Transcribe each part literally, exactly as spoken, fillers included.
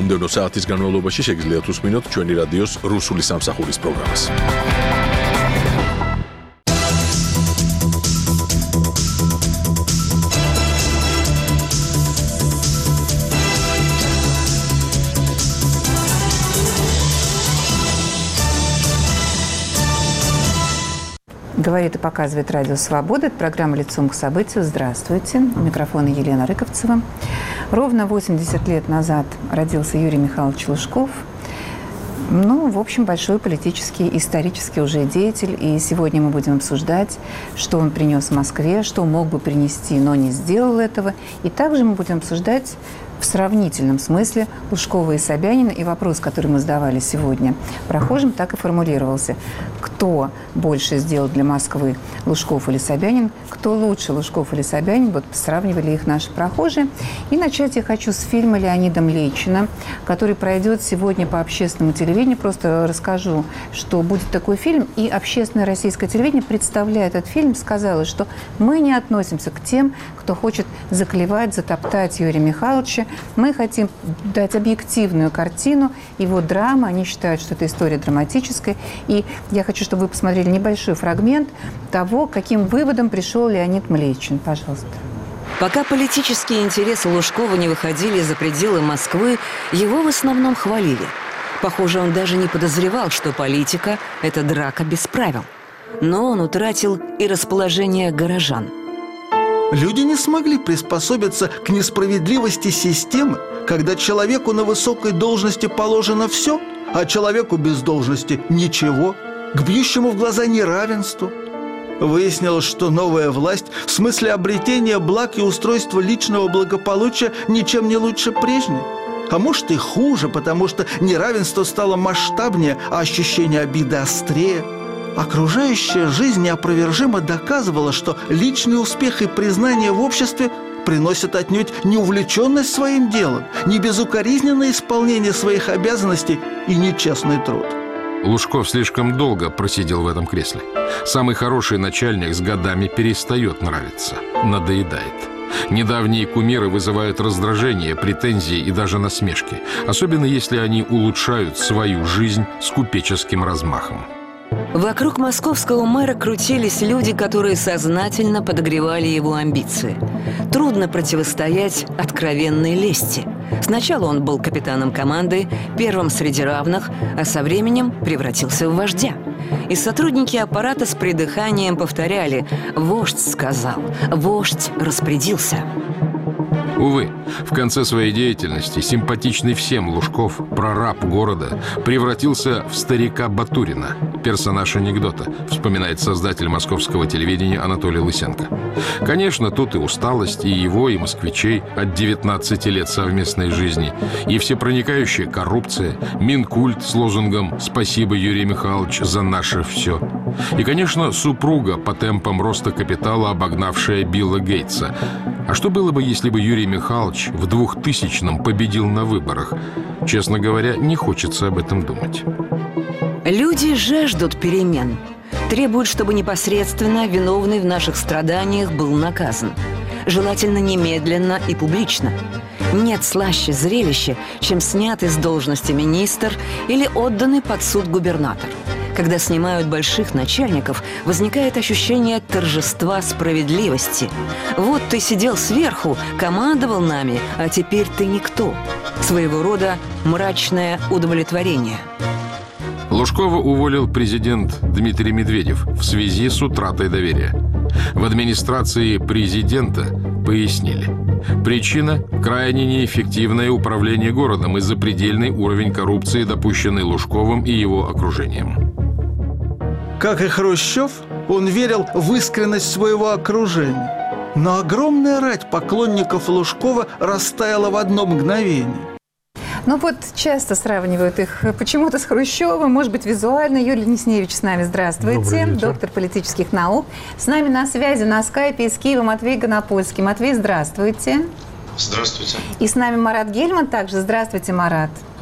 მომდევნო საათის განმავლობაში შეგიძლიათ უსმინოთ ჩვენი რადიოს რუსული სამსახურის პროგრამას. Говорит и показывает Радио Свобода. Это программа «Лицом к событию». Здравствуйте. У микрофона Елена Рыковцева. Ровно восемьдесят лет назад родился Юрий Михайлович Лужков. Ну, в общем, большой политический, исторический уже деятель. И сегодня мы будем обсуждать, что он принес в Москве, что мог бы принести, но не сделал этого. И также мы будем обсуждать в сравнительном смысле Лужкова и Собянина. И вопрос, который мы задавали сегодня прохожим, так и формулировался. Кто больше сделал для Москвы, Лужков или Собянин? Кто лучше, Лужков или Собянин? Вот сравнивали их наши прохожие. И начать я хочу с фильма Леонида Млечина, который пройдет сегодня по общественному телевидению. Просто расскажу, что будет такой фильм. И общественное российское телевидение, представляя этот фильм, сказало, что мы не относимся к тем, кто хочет заклевать, затоптать Юрия Михайловича. Мы хотим дать объективную картину его драмы. Они считают, что это история драматическая. И я хочу, чтобы вы посмотрели небольшой фрагмент того, каким выводом пришел Леонид Млечин. Пожалуйста. Пока политические интересы Лужкова не выходили за пределы Москвы, его в основном хвалили. Похоже, он даже не подозревал, что политика – это драка без правил. Но он утратил и расположение горожан. Люди не смогли приспособиться к несправедливости системы, когда человеку на высокой должности положено все, а человеку без должности ничего, к бьющему в глаза неравенству. Выяснилось, что новая власть в смысле обретения благ и устройства личного благополучия ничем не лучше прежней. А может и хуже, потому что неравенство стало масштабнее, а ощущение обиды острее. Окружающая жизнь неопровержимо доказывала, что личный успех и признание в обществе приносят отнюдь не увлеченность своим делом, не безукоризненное исполнение своих обязанностей и не честный труд. Лужков слишком долго просидел в этом кресле. Самый хороший начальник с годами перестает нравиться, надоедает. Недавние кумиры вызывают раздражение, претензии и даже насмешки, особенно если они улучшают свою жизнь с купеческим размахом. Вокруг московского мэра крутились люди, которые сознательно подогревали его амбиции. Трудно противостоять откровенной лести. Сначала он был капитаном команды, первым среди равных, а со временем превратился в вождя. И сотрудники аппарата с придыханием повторяли: «Вождь сказал, вождь распорядился». Увы, в конце своей деятельности симпатичный всем Лужков, прораб города, превратился в старика Батурина, персонаж анекдота, вспоминает создатель московского телевидения Анатолий Лысенко. Конечно, тут и усталость, и его, и москвичей от девятнадцати лет совместной жизни, и всепроникающая коррупция, Минкульт с лозунгом «Спасибо, Юрий Михайлович, за наше все». И, конечно, супруга, по темпам роста капитала обогнавшая Билла Гейтса. А что было бы, если бы Юрий Михайлович в двухтысячном победил на выборах? Честно говоря, не хочется об этом думать. Люди жаждут перемен. Требуют, чтобы непосредственно виновный в наших страданиях был наказан. Желательно немедленно и публично. Нет слаще зрелища, чем снятый с должности министр или отданный под суд губернатор. Когда снимают больших начальников, возникает ощущение торжества справедливости. Вот ты сидел сверху, командовал нами, а теперь ты никто. Своего рода мрачное удовлетворение. Лужкова уволил президент Дмитрий Медведев в связи с утратой доверия. В администрации президента пояснили. Причина – крайне неэффективное управление городом и запредельный уровень коррупции, допущенный Лужковым и его окружением. Как и Хрущев, он верил в искренность своего окружения. Но огромная рать поклонников Лужкова растаяла в одно мгновение. Ну вот часто сравнивают их почему-то с Хрущевым, может быть, визуально. Юлия Несневич с нами, здравствуйте, доктор политических наук. С нами на связи на скайпе из Киева Матвей Гонопольский. Матвей, здравствуйте. Здравствуйте. И с нами Марат Гельман также. Здравствуйте, Марат.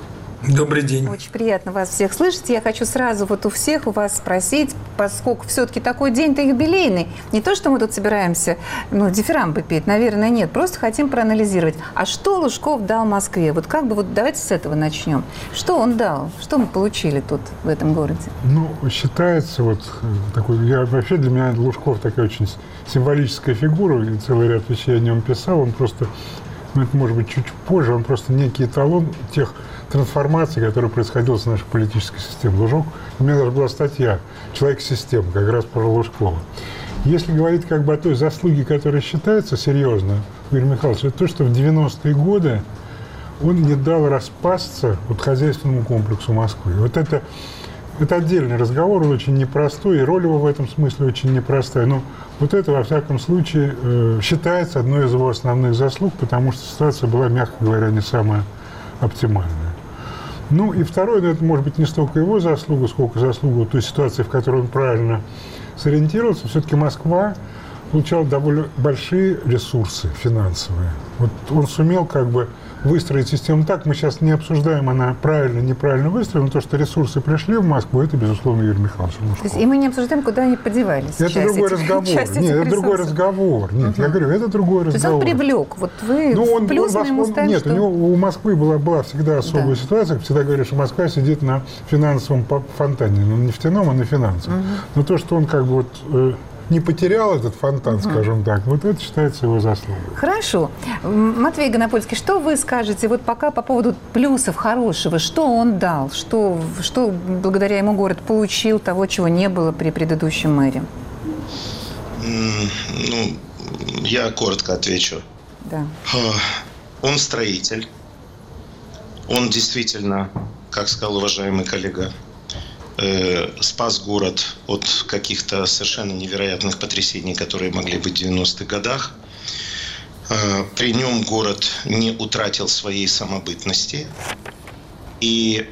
Добрый день. Очень приятно вас всех слышать. Я хочу сразу вот у всех у вас спросить, поскольку все-таки такой день-то юбилейный. Не то, что мы тут собираемся, ну, дифирамбы петь, наверное, нет. Просто хотим проанализировать. А что Лужков дал Москве? Вот как бы вот давайте с этого начнем. Что он дал? Что мы получили тут, в этом городе? Ну, считается вот такой... Я, вообще для меня Лужков такая очень символическая фигура. И целый ряд вещей о нем писал. Он просто... Ну, это может быть чуть позже. Он просто некий эталон тех трансформации, которая происходила с нашей политической системой. Лужок, у меня даже была статья «Человек-система», как раз про Лужкова. Если говорить как бы о той заслуге, которая считается серьезно, Юрий Михайлович, это то, что в девяностые годы он не дал распасться вот хозяйственному комплексу Москвы. Вот это, это отдельный разговор, он очень непростой, и роль его в этом смысле очень непростая. Но вот это, во всяком случае, э, считается одной из его основных заслуг, потому что ситуация была, мягко говоря, не самая оптимальная. Ну и второе, ну, это может быть не столько его заслуга, сколько заслуга той ситуации, в которой он правильно сориентировался. Все-таки Москва получала довольно большие ресурсы финансовые. Вот он сумел как бы выстроить систему так. Мы сейчас не обсуждаем, она правильно, неправильно выстроена, но то, что ресурсы пришли в Москву, это, безусловно, Юрий Михайлович Лужков. То есть, и мы не обсуждаем, куда они подевались. Это другой этих, разговор. Нет, это другой разговор. Нет, угу. Я говорю, это другой разговор. То есть он привлек. Вот вы ну, он, плюс он, ему он, ставим, Нет, что... у него у Москвы была, была всегда особая да. ситуация. Всегда говорят, что Москва сидит на финансовом фонтане. Ну, не нефтяном, а на финансовом. Угу. Но то, что он как бы вот... не потерял этот фонтан, угу. скажем так, вот это считается его заслугой. Хорошо. Матвей Гонопольский, что вы скажете вот пока по поводу плюсов хорошего? Что он дал? Что, что благодаря ему город получил того, чего не было при предыдущем мэре? Ну, я коротко отвечу. Да. Он строитель. Он действительно, как сказал уважаемый коллега, спас город от каких-то совершенно невероятных потрясений, которые могли быть в девяностых годах. При нем город не утратил своей самобытности. И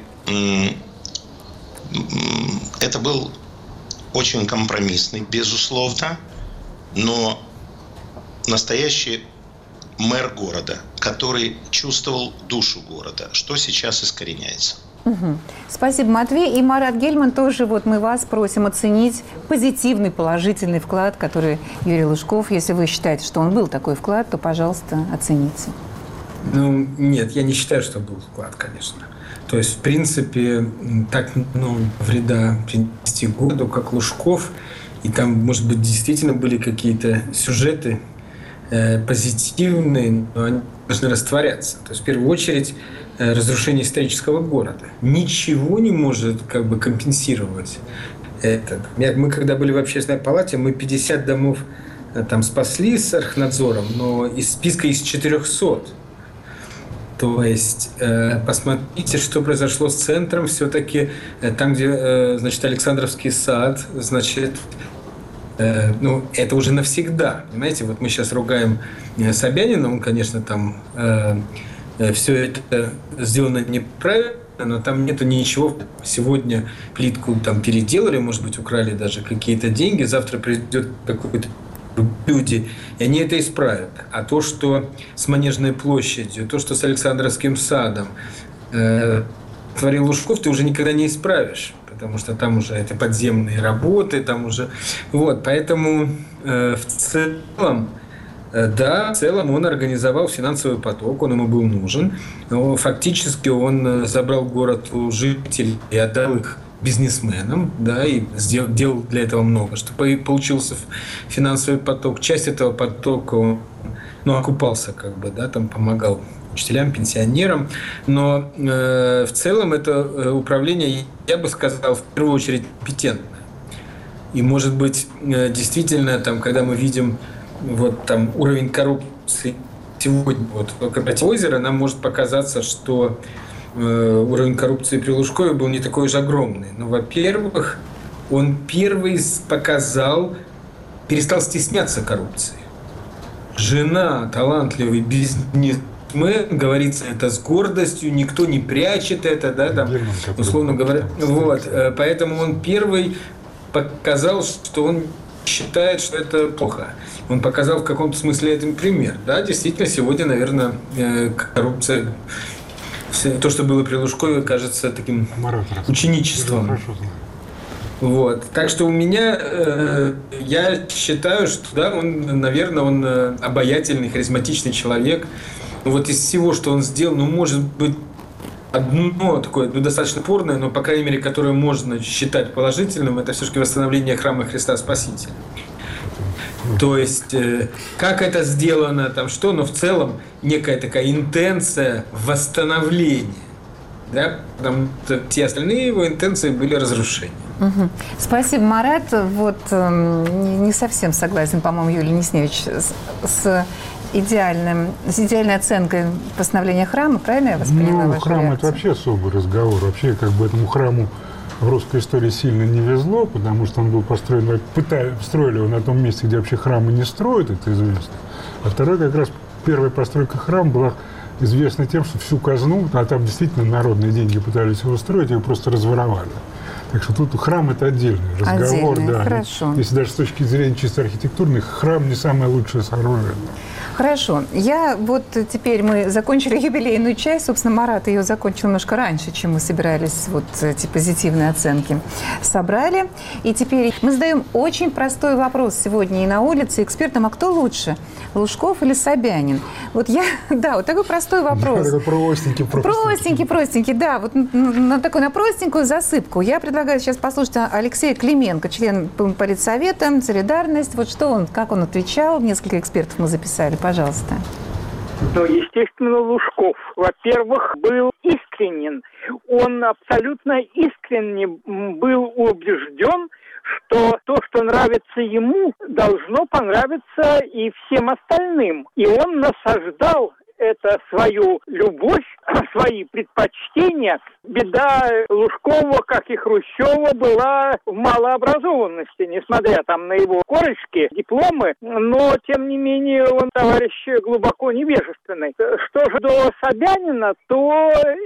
это был очень компромиссный, безусловно, но настоящий мэр города, который чувствовал душу города, что сейчас искореняется. Угу. Спасибо, Матвей. И Марат Гельман тоже, вот мы вас просим оценить позитивный, положительный вклад, который Юрий Лужков, если вы считаете, что он был такой вклад, то, пожалуйста, оцените. Ну, нет, я не считаю, что был вклад, конечно. То есть, в принципе, так ну, вреда принести городу, как Лужков, и там, может быть, действительно были какие-то сюжеты э, позитивные, но они должны растворяться. То есть, в первую очередь, разрушение исторического города. Ничего не может как бы компенсировать это. Мы когда были в общественной палате, мы пятьдесят домов там спасли с Архнадзором, но из списка из четырехсот. То есть посмотрите, что произошло с центром. Все-таки там, где значит, Александровский сад, значит, ну, это уже навсегда. Понимаете, вот мы сейчас ругаем Собянина, он, конечно, там все это сделано неправильно, но там нету ничего. Сегодня плитку там переделали, может быть, украли даже какие-то деньги, завтра придет какой-то люди, и они это исправят. А то, что с Манежной площадью, то, что с Александровским садом э, творил Лужков, ты уже никогда не исправишь, потому что там уже это подземные работы, там уже... Вот, поэтому э, в целом да, в целом он организовал финансовый поток, он ему был нужен. Но фактически он забрал город у жителей и отдал их бизнесменам, да, и сделал, делал для этого много, чтобы получился финансовый поток. Часть этого потока он ну, окупался, как бы, да, там помогал учителям, пенсионерам. Но э, в целом это управление, я бы сказал, в первую очередь компетентное. И, может быть, э, действительно, там, когда мы видим вот там уровень коррупции сегодня, вот в кооперативе «Озеро», нам может показаться, что э, уровень коррупции при Лужкове был не такой уж огромный. Но, во-первых, он первый показал, перестал стесняться коррупции. Жена, талантливый бизнесмен, говорится это с гордостью, никто не прячет это, да, там, условно говоря. Вот, поэтому он первый показал, что он считает, что это плохо. Он показал в каком-то смысле этот пример. Да, действительно, сегодня, наверное, коррупция в то, что было при Лужкове, кажется таким ученичеством. Вот. Так что у меня, э, я считаю, что да, он, наверное, он обаятельный, харизматичный человек. Вот из всего, что он сделал, ну, может быть, одно такое, ну, достаточно спорное, но, по крайней мере, которое можно считать положительным, это все-таки восстановление храма Христа Спасителя. То есть, э, как это сделано, там что, но в целом некая такая интенция восстановления. Да? Потому что все остальные его интенции были разрушения. Угу. Спасибо, Марат. Вот э, не совсем согласен, по-моему, Юлий Несневич, с, с, идеальным, с идеальной оценкой восстановления храма, правильно я восприняла? Ну, храм – это вообще особый разговор. Вообще, как бы этому храму в русской истории сильно не везло, потому что он был построен, пытали, строили его на том месте, где вообще храмы не строят, это известно. А второй, как раз первая постройка храма была известна тем, что всю казну, а там действительно народные деньги пытались его строить, его просто разворовали. Так что тут храм – это отдельный разговор. Отдельный, да. хорошо. Если даже с точки зрения чисто архитектурной, храм не самое лучшее сооружение. Хорошо. Я вот теперь мы закончили юбилейную часть. Собственно, Марат ее закончил немножко раньше, чем мы собирались вот эти позитивные оценки собрали. И теперь мы задаем очень простой вопрос сегодня и на улице экспертам. А кто лучше, Лужков или Собянин? Вот я, да, вот такой простой вопрос. Да, простенький, простенький. Простенький, простенький, да. Вот на такую, на простенькую засыпку. Я предлагаю сейчас послушать Алексея Клименко, член Политсовета, «Солидарность». Вот что он, как он отвечал. Несколько экспертов мы записали. Пожалуйста. Ну, естественно, Лужков, во-первых, был искренен. Он абсолютно искренне был убежден, что то, что нравится ему, должно понравиться и всем остальным. И он насаждал это свою любовь, свои предпочтения. Беда Лужкова, как и Хрущева, была в малообразованности, несмотря там на его корочки, дипломы, но, тем не менее, он товарищ глубоко невежественный. Что же до Собянина, то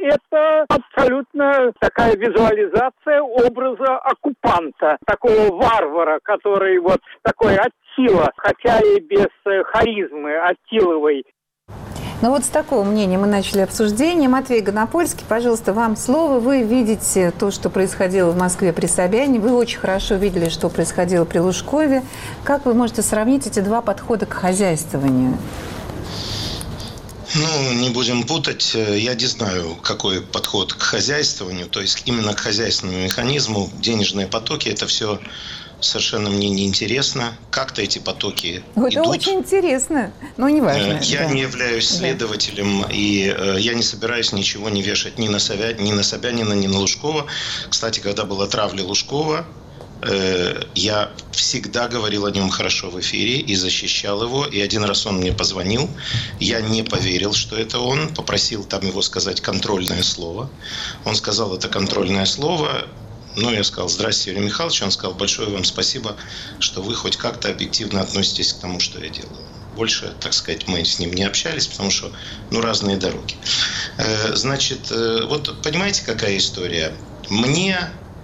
это абсолютно такая визуализация образа оккупанта, такого варвара, который вот такой Аттила, хотя и без харизмы Аттиловой. Ну вот с такого мнения мы начали обсуждение. Матвей Гонопольский, пожалуйста, вам слово. Вы видите то, что происходило в Москве при Собянине. Вы очень хорошо видели, что происходило при Лужкове. Как вы можете сравнить эти два подхода к хозяйствованию? Ну, не будем путать. Я не знаю, какой подход к хозяйствованию, то есть именно к хозяйственному механизму. Денежные потоки – это все совершенно мне не интересно. Как-то эти потоки это идут. Очень интересно, но не важно. Я да. не являюсь следователем, да. и э, я не собираюсь ничего не вешать ни на, Собя... ни на Собянина, ни на Лужкова. Кстати, когда была травля Лужкова, э, я всегда говорил о нем хорошо в эфире и защищал его. И один раз он мне позвонил. Я не поверил, что это он. Попросил там его сказать контрольное слово. Он сказал это контрольное слово. Ну, я сказал: «Здравствуйте, Юрий Михайлович». Он сказал: «Большое вам спасибо, что вы хоть как-то объективно относитесь к тому, что я делаю». Больше, так сказать, мы с ним не общались, потому что, ну, разные дороги. Значит, вот понимаете, какая история? Мне,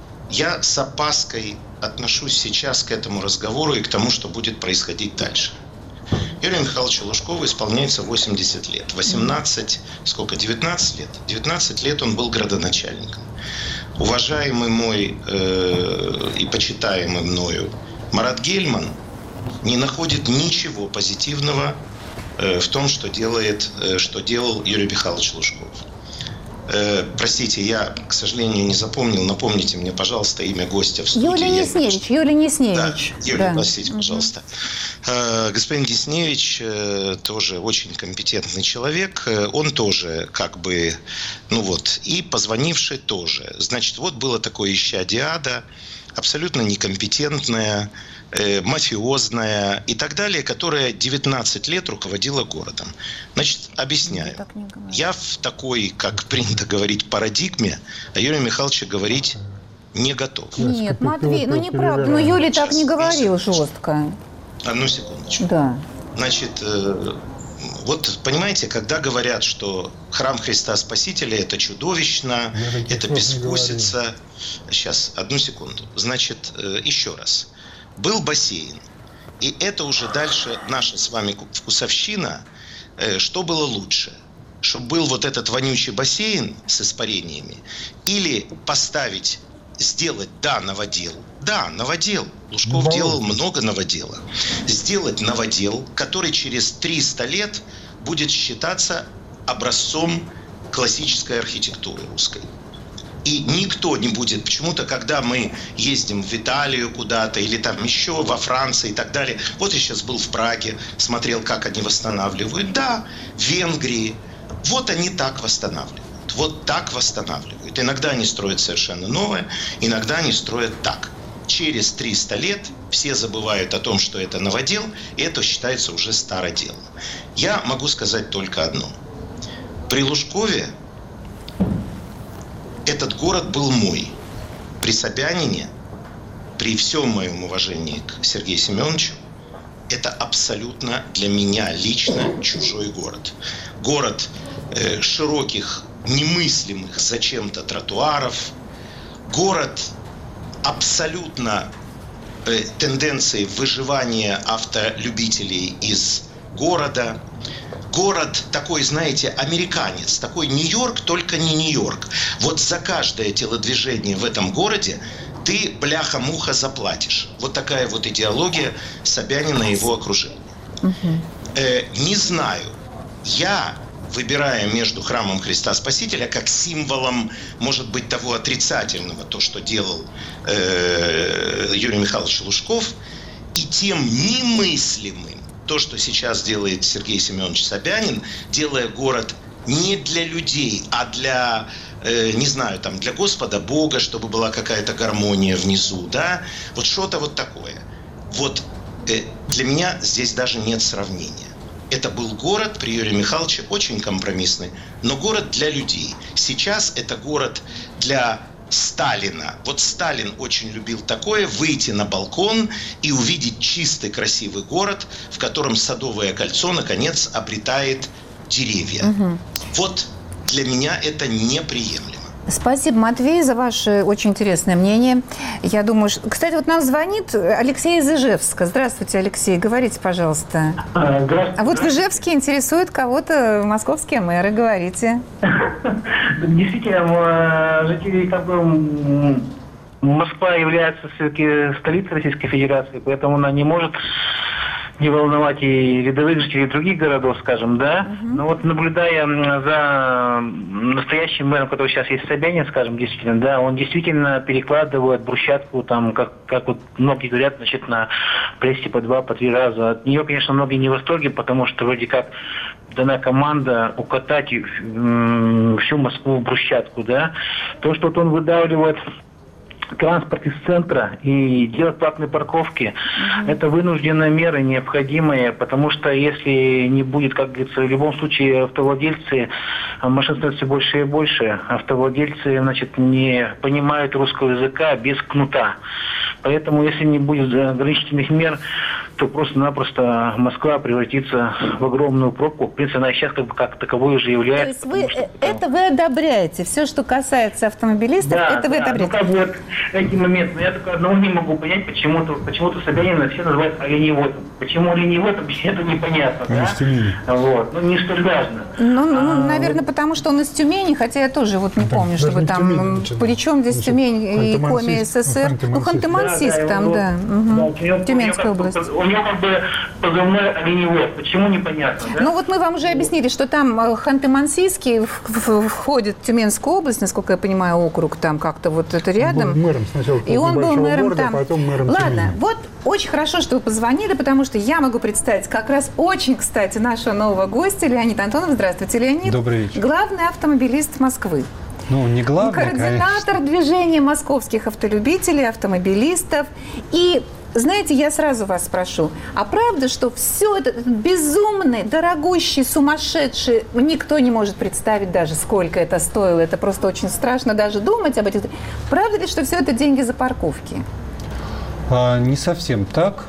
я с опаской отношусь сейчас к этому разговору и к тому, что будет происходить дальше. Юрию Михайловичу Лужкову исполняется восемьдесят лет. восемнадцать, сколько, девятнадцать лет? девятнадцать лет он был градоначальником. Уважаемый мой э, и почитаемый мною Марат Гельман не находит ничего позитивного э, в том, что делает, э, что делал Юрий Михайлович Лужков. Э, простите, я, к сожалению, не запомнил. Напомните мне, пожалуйста, имя гостя в студии. Юлий Несневич. Юлий Несневич. Да, Юлия, да. Простите, пожалуйста. Э, господин Несневич э, тоже очень компетентный человек. Он тоже как бы, ну вот, и позвонивший тоже. Значит, вот было такое исчадие ада, абсолютно некомпетентная, э, мафиозная и так далее, которая девятнадцать лет руководила городом. Значит, объясняю. Я в такой, как принято говорить, парадигме о Юрии Михайловиче говорить не готов. Нет, Матвей, ну неправда. Ну Юлий так не говорил жестко. Одну секундочку. Да. Значит, э, вот понимаете, когда говорят, что храм Христа Спасителя – это чудовищно, это безвкусица. Сейчас, одну секунду. Значит, э, еще раз. Был бассейн. И это уже дальше наша с вами вкусовщина. Э, что было лучше? чтобы был вот этот вонючий бассейн с испарениями, или поставить, сделать, да, новодел, да, новодел, Лужков Ну, делал много новодела, сделать новодел, который через триста лет будет считаться образцом классической архитектуры русской. И никто не будет, почему-то, когда мы ездим в Италию куда-то, или там еще во Франции и так далее. Вот я сейчас был в Праге, смотрел, как они восстанавливают. Да, в Венгрии. Вот они так восстанавливают. Вот так восстанавливают. Иногда они строят совершенно новое, иногда они строят так. Через триста лет все забывают о том, что это новодел, и это считается уже староделом. Я могу сказать только одно. При Лужкове этот город был мой. При Собянине, при всем моем уважении к Сергею Семеновичу, это абсолютно для меня лично чужой город. Город э, широких, немыслимых зачем-то тротуаров, город абсолютно э, тенденции выживания автолюбителей из города. Город такой, знаете, американец, такой Нью-Йорк, только не Нью-Йорк. Вот за каждое телодвижение в этом городе ты, бляха-муха, заплатишь. Вот такая вот идеология Собянина и его окружения. Угу. Э, не знаю, я, выбирая между храмом Христа Спасителя как символом, может быть, того отрицательного, то, что делал э, Юрий Михайлович Лужков, и тем немыслимым, то, что сейчас делает Сергей Семенович Собянин, делая город не для людей, а для, э, не знаю, там, для Господа Бога, чтобы была какая-то гармония внизу, да, вот что-то вот такое. Вот э, для меня здесь даже нет сравнения. Это был город при Юрии Михайловиче очень компромиссный, но город для людей. Сейчас это город для Сталина. Вот Сталин очень любил такое: выйти на балкон и увидеть чистый, красивый город, в котором Садовое кольцо, наконец, обретает деревья. Угу. Вот для меня это неприемлемо. Спасибо, Матвей, за ваше очень интересное мнение. Я думаю, что... Кстати, вот нам звонит Алексей из Ижевска. Здравствуйте, Алексей. Говорите, пожалуйста. Здравствуйте. А вот в Ижевске интересуют кого-то московские мэры. Говорите. Действительно, жители как бы... Москва является все-таки столицей Российской Федерации, поэтому она не может не волновать и рядовых жителей других городов, скажем, да. Uh-huh. Но вот наблюдая за настоящим мэром, который сейчас есть Собянин, скажем, действительно, да, он действительно перекладывает брусчатку, там, как, как вот многие говорят, значит, на прессе по два, по три раза. От нее, конечно, многие не в восторге, потому что вроде как дана команда укатать всю Москву в брусчатку, да. То, что вот он выдавливает транспорт из центра и делать платные парковки, mm-hmm. это вынужденная мера, необходимая, потому что если не будет, как говорится, в любом случае автовладельцы, машин становится все больше и больше, автовладельцы, значит, не понимают русского языка без кнута. Поэтому, если не будет ограничительных мер, то просто-напросто Москва превратится в огромную пробку. В принципе, она сейчас как бы как таковой уже является. То есть вы, что, это вы одобряете? Все, что касается автомобилистов, да, это вы да, одобряете? Ну, как бы вот эти моменты. Но я только одного не могу понять, почему-то, почему-то Собянина все называют оленеводом. Почему оленеводом, это непонятно. Он да? из Тюмени. Вот. Ну, не столь важно. Ну, ну а, вот. наверное, потому что он из Тюмени, хотя я тоже вот не да, помню, чтобы там... Причем здесь Тюмень и Коми СССР? Ну, Ханты-Мансийск да, да, там, да. Угу. да Тюменская область. У него как бы позывной оленевод. Почему непонятно, да? Ну, вот мы вам уже объяснили, что там Ханты-Мансийский входит в Тюменскую область, насколько я понимаю, округ там как-то вот это рядом. Он был мэром сначала, и он был мэром города, там. Потом мэром Ладно, Тюмени. вот очень хорошо, что вы позвонили, потому что я могу представить как раз очень, кстати, нашего нового гостя Леонид Антонов. Здравствуйте, Леонид. Добрый вечер. Главный автомобилист Москвы. Ну, не главный, координатор конечно. движения московских автолюбителей, автомобилистов. И, знаете, я сразу вас спрошу, а правда, что все это безумный, дорогущий, сумасшедший, никто не может представить даже, сколько это стоило, это просто очень страшно даже думать об этих... Правда ли, что все это деньги за парковки? А, не совсем так.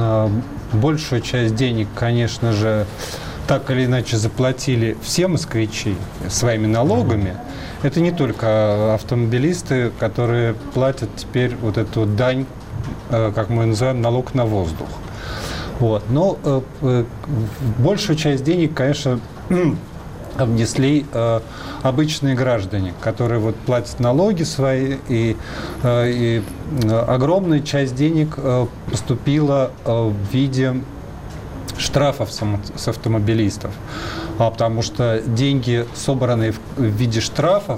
Большую часть денег, конечно же, так или иначе заплатили все москвичи своими налогами. Это не только автомобилисты, которые платят теперь вот эту дань, как мы называем, налог на воздух. Вот. Но э, э, большую часть денег, конечно, внесли э, обычные граждане, которые вот платят налоги свои, и, э, и огромная часть денег э, поступила э, в виде штрафов с автомобилистов, а, потому что деньги, собранные в, в виде штрафов,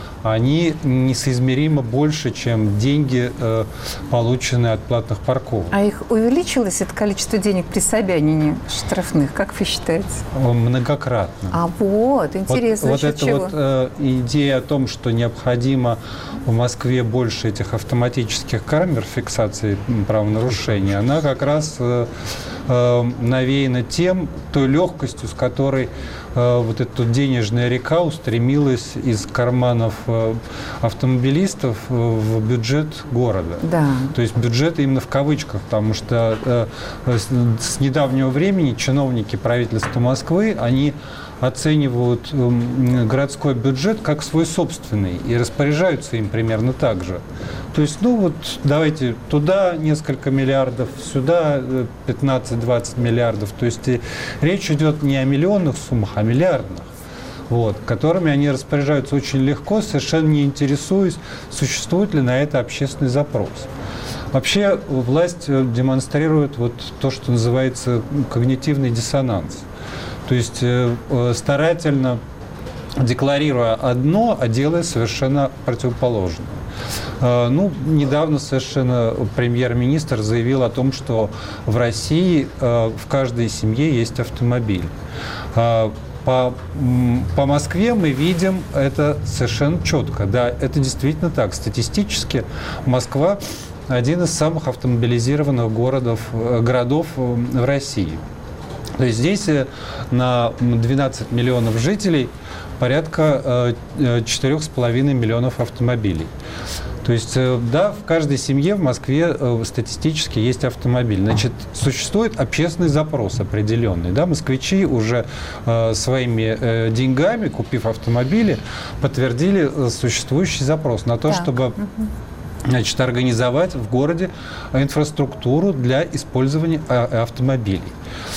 они несоизмеримо больше, чем деньги, э, полученные от платных парковок. А их увеличилось, это количество денег при Собянине штрафных, как вы считаете? Многократно. А вот, интересно, вот, вот эта чего? вот э, идея о том, что необходимо в Москве больше этих автоматических камер фиксации правонарушений, она как раз э, э, навеяна тем, той легкостью, с которой э, вот эта денежная река устремилась из карманов э, автомобилистов в бюджет города. Да. То есть бюджет именно в кавычках, потому что э, с, с недавнего времени чиновники правительства Москвы, они оценивают э, городской бюджет как свой собственный и распоряжаются им примерно так же. То есть, ну вот, давайте туда несколько миллиардов, сюда пятнадцать-двадцать миллиардов. То есть и речь идет не о миллионных суммах, а о миллиардных. Вот, которыми они распоряжаются очень легко, совершенно не интересуясь, существует ли на это общественный запрос. Вообще власть демонстрирует вот то, что называется когнитивный диссонанс. То есть э, старательно декларируя одно, а делая совершенно противоположное. Э, ну, недавно совершенно премьер-министр заявил о том, что в России э, в каждой семье есть автомобиль. Э, По, по Москве мы видим это совершенно четко. Да, это действительно так. Статистически Москва один из самых автомобилизированных городов, городов в России. То есть здесь на двенадцать миллионов жителей порядка четыре с половиной миллионов автомобилей. То есть, да, в каждой семье в Москве статистически есть автомобиль. Значит, существует общественный запрос определенный. Да? Москвичи уже э, своими э, деньгами, купив автомобили, подтвердили существующий запрос на то, так. чтобы... Значит, организовать в городе инфраструктуру для использования автомобилей.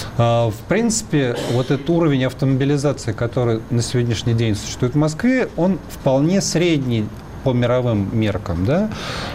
В принципе, вот этот уровень автомобилизации, который на сегодняшний день существует в Москве, он вполне средний по мировым меркам, да?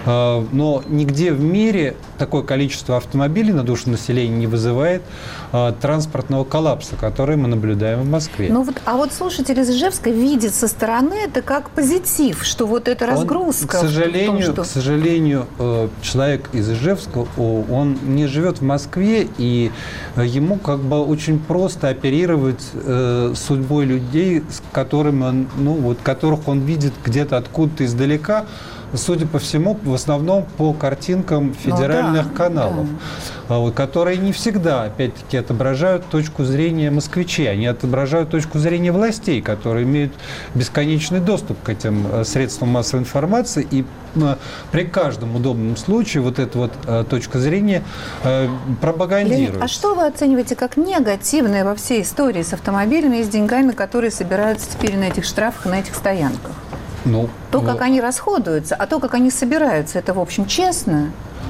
Но нигде в мире такое количество автомобилей на душу населения не вызывает транспортного коллапса, который мы наблюдаем в Москве. Ну вот, а вот слушатель из Ижевска видит со стороны это как позитив, что вот эта разгрузка. Он, к сожалению, том, что... к сожалению, человек из Ижевска, он не живет в Москве, и ему как бы очень просто оперировать судьбой людей, с которыми он, ну вот, которых он видит где-то откуда-то издалека, судя по всему, в основном по картинкам федеральных ну, да, каналов, да. Вот, которые не всегда, опять-таки, отображают точку зрения москвичей. Они отображают точку зрения властей, которые имеют бесконечный доступ к этим средствам массовой информации. И при каждом удобном случае вот эта вот точка зрения пропагандируется. Леонид, а что вы оцениваете как негативное во всей истории с автомобилями и с деньгами, которые собираются теперь на этих штрафах, на этих стоянках? Ну, то, как ну, они расходуются, а то, как они собираются, это, в общем, честно?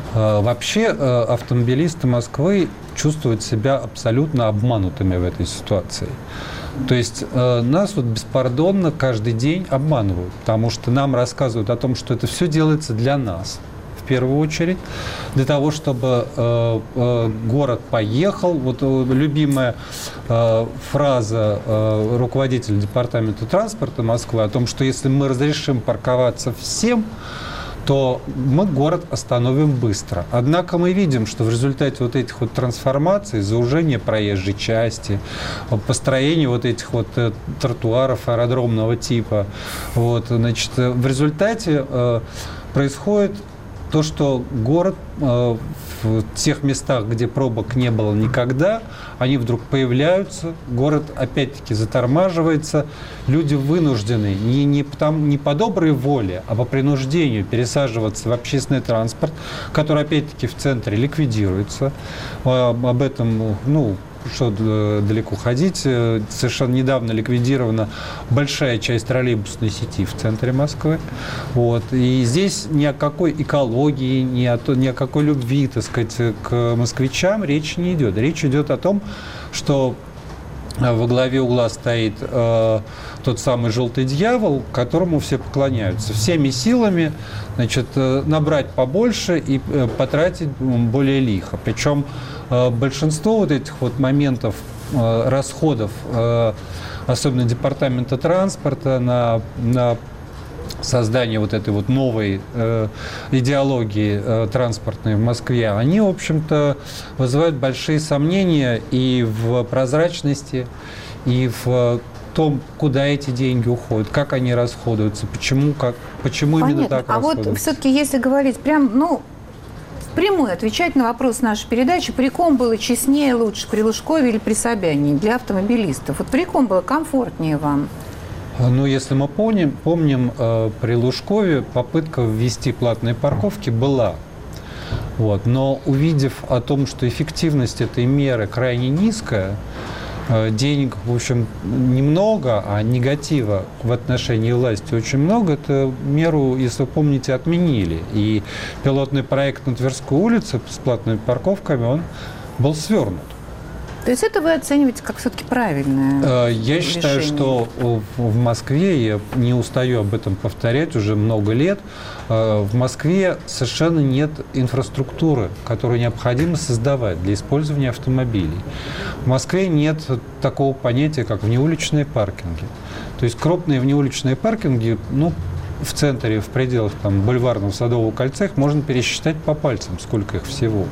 Вообще автомобилисты Москвы чувствуют себя абсолютно обманутыми в этой ситуации. То есть нас вот беспардонно каждый день обманывают, потому что нам рассказывают о том, что это все делается для нас. В первую очередь, для того, чтобы э, э, город поехал. Вот э, любимая э, фраза э, руководителя департамента транспорта Москвы о том, что если мы разрешим парковаться всем, то мы город остановим быстро. Однако мы видим, что в результате вот этих вот трансформаций, заужения проезжей части, построения вот этих вот э, тротуаров аэродромного типа, вот, значит, в результате э, происходит то, что город э, в тех местах, где пробок не было никогда, они вдруг появляются, город опять-таки затормаживается, люди вынуждены не, не, потому, не по доброй воле, а по принуждению пересаживаться в общественный транспорт, который опять-таки в центре ликвидируется. Об этом, ну, что далеко ходить, совершенно недавно ликвидирована большая часть троллейбусной сети в центре Москвы. Вот. И здесь ни о какой экологии, ни о, ни о какой любви, так сказать, к москвичам речи не идет. Речь идет о том, что во главе угла стоит э, тот самый желтый дьявол, которому все поклоняются. Всеми силами, значит, э, набрать побольше и э, потратить более лихо. Причем э, большинство вот этих вот моментов, э, расходов, э, особенно департамента транспорта на, на создание вот этой вот новой э, идеологии э, транспортной в Москве, они, в общем-то, вызывают большие сомнения и в прозрачности, и в том, куда эти деньги уходят, как они расходуются, почему, как, почему именно так а расходуются. А вот все-таки, если говорить прям, ну, впрямую отвечать на вопрос нашей передачи, при ком было честнее, лучше, при Лужкове или при Собянине для автомобилистов? Вот при ком было комфортнее вам? Ну, если мы помним, помним э, при Лужкове попытка ввести платные парковки была. Вот. Но увидев о том, что эффективность этой меры крайне низкая, э, денег, в общем, немного, а негатива в отношении власти очень много, эту меру, если вы помните, отменили. И пилотный проект на Тверской улице с платными парковками, он был свернут. То есть это вы оцениваете как все-таки правильное Я решение? считаю, что в Москве, я не устаю об этом повторять уже много лет, в Москве совершенно нет инфраструктуры, которую необходимо создавать для использования автомобилей. В Москве нет такого понятия, как внеуличные паркинги. То есть крупные внеуличные паркинги, ну, в центре, в пределах там, Бульварного, Садового кольца, их можно пересчитать по пальцам, сколько их всего.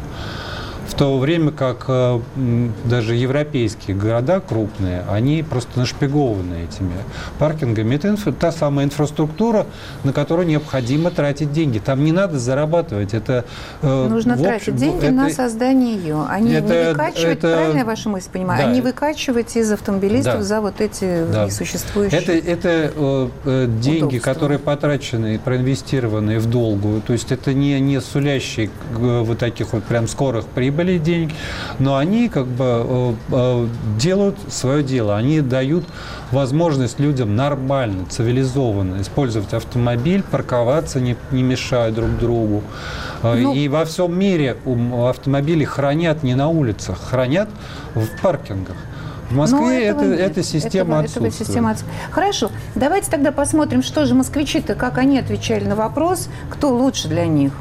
В то время как э, даже европейские города крупные, они просто нашпигованы этими паркингами. Это инфра- та самая инфраструктура, на которую необходимо тратить деньги. Там не надо зарабатывать. Это, э, Нужно в тратить общем, деньги это, на создание ее. Они это, не выкачивать, это, правильно я вашу мысль понимаю, да. они выкачивать из автомобилистов Да. за вот эти Да. несуществующие Это, это э, э, деньги, удобства. которые потрачены и проинвестированы в долгую. То есть это не, не сулящие э, вот таких вот прям скорых прибылей деньги, но они как бы э, э, делают свое дело. Они дают возможность людям нормально, цивилизованно использовать автомобиль, парковаться, не, не мешая друг другу. Ну, и во всем мире автомобили хранят не на улицах, хранят в паркингах. В Москве это, эта система этого, отсутствует. этого система отсутствует. Хорошо, давайте тогда посмотрим, что же москвичи-то, как они отвечали на вопрос, кто лучше для них.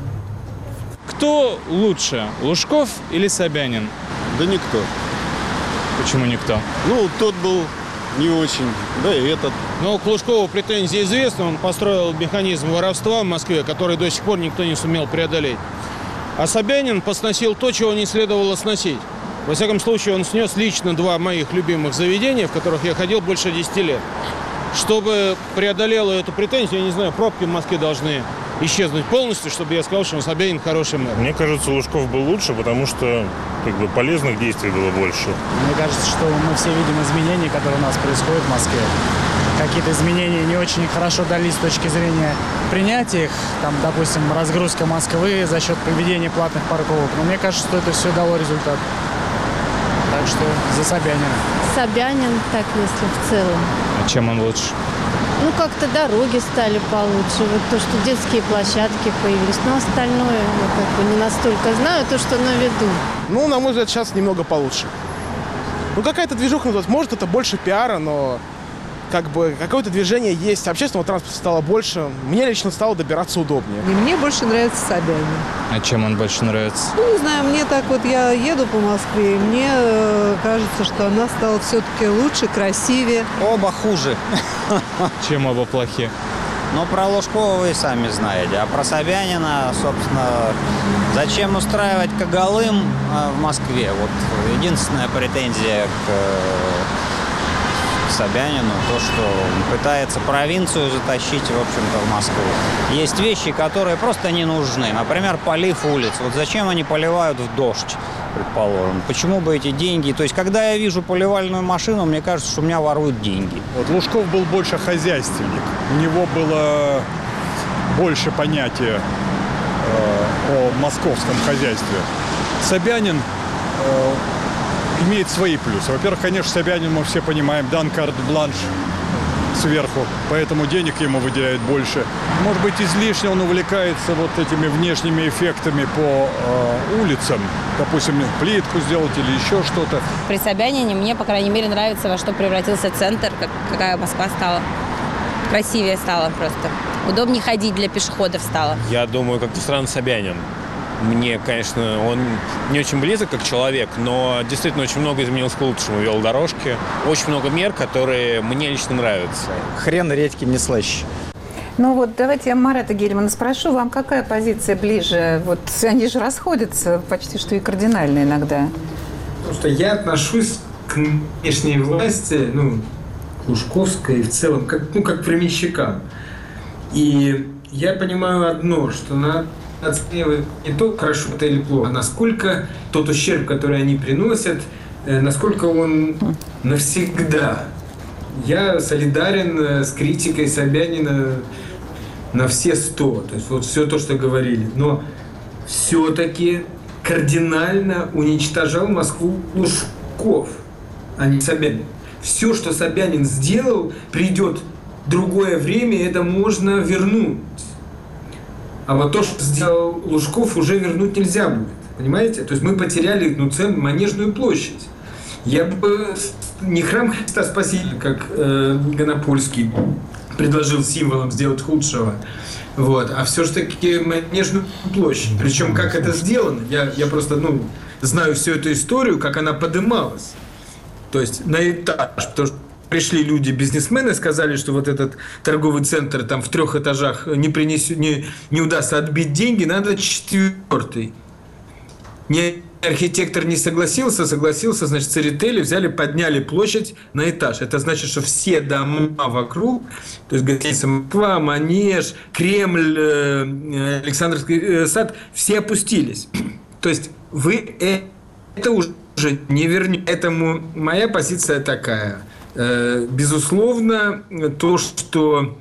Кто лучше, Лужков или Собянин? Да никто. Почему никто? Ну, тот был не очень, да и этот. Ну, к Лужкову претензии известны. Он построил механизм воровства в Москве, который до сих пор никто не сумел преодолеть. А Собянин посносил то, чего не следовало сносить. Во всяком случае, он снес лично два моих любимых заведения, в которых я ходил больше десяти лет. Чтобы преодолела эту претензию, я не знаю, пробки в Москве должны исчезнуть полностью, чтобы я сказал, что Собянин хороший мэр. Мне кажется, Лужков был лучше, потому что как бы полезных действий было больше. Мне кажется, что мы все видим изменения, которые у нас происходят в Москве. Какие-то изменения не очень хорошо дались с точки зрения принятия их. Там, допустим, разгрузка Москвы за счет проведения платных парковок. Но мне кажется, что это все дало результат. Так что за Собянина. Собянин, так если в целом. А чем он лучше? Ну, как-то дороги стали получше, вот то, что детские площадки появились. Но остальное, ну, как бы не настолько знаю, то, что на виду. Ну, на мой взгляд, сейчас немного получше. Ну, какая-то движуха, может, это больше пиара, но как бы какое-то движение есть. Общественного транспорта стало больше. Мне лично стало добираться удобнее. И мне больше нравится Собянин. А чем он больше нравится? Ну, не знаю, мне так вот, я еду по Москве, и мне э, кажется, что она стала все-таки лучше, красивее. Оба хуже. Чем оба плохие? Ну, про Лужкова вы сами знаете. А про Собянина, собственно, зачем устраивать Когалым в Москве? Вот единственная претензия к Собянину, то, что он пытается провинцию затащить, в общем-то, в Москву. Есть вещи, которые просто не нужны. Например, полив улиц. Вот зачем они поливают в дождь, предположим? Почему бы эти деньги? То есть, когда я вижу поливальную машину, мне кажется, что у меня воруют деньги. Вот Лужков был больше хозяйственник. У него было больше понятия э, о московском хозяйстве. Собянин э, имеет свои плюсы. Во-первых, конечно, Собянин, мы все понимаем, дан карт-бланш сверху, поэтому денег ему выделяют больше. Может быть, излишне он увлекается вот этими внешними эффектами по э, улицам, допустим, плитку сделать или еще что-то. При Собянине мне, по крайней мере, нравится, во что превратился центр, как, какая Москва стала. Красивее стала просто. Удобнее ходить для пешеходов стало. Я думаю, как-то странно Собянин. Мне, конечно, он не очень близок как человек, но действительно очень много изменилось к лучшему. Велодорожки, очень много мер, которые мне лично нравятся. Хрен редьки не слаще. Ну вот давайте я Марата Гельмана спрошу, вам какая позиция ближе? Вот они же расходятся почти что и кардинально иногда. Потому что я отношусь к внешней власти, ну, к Лужковской и в целом, как, ну, как к временщикам. И я понимаю одно, что надо оценивать не то, хорошо это или плохо, а насколько тот ущерб, который они приносят, насколько он навсегда. Я солидарен с критикой Собянина на все сто. То есть вот все то, что говорили. Но все-таки кардинально уничтожал Москву Лужков, а не Собянин. Все, что Собянин сделал, придет другое время, это можно вернуть. А вот то, что сделал Лужков, уже вернуть нельзя будет. Понимаете? То есть мы потеряли, ну, целую Манежную площадь. Я бы не храм Христа Спасителя, как э, Гонопольский предложил символом сделать худшего, вот, а все-таки Манежную площадь. Причем как это сделано, я, я просто ну, знаю всю эту историю, как она подымалась. То есть на этаж, потому что пришли люди, бизнесмены, сказали, что вот этот торговый центр там в трех этажах не, принесет, не, не удастся отбить деньги, надо четвертый. Не, архитектор не согласился, согласился, значит, Церетели взяли, подняли площадь на этаж. Это значит, что все дома вокруг, то есть гостиница Москва, Манеж, Кремль, Александровский сад, все опустились. То есть вы это уже не вернете. Поэтому моя позиция такая. Безусловно, то, что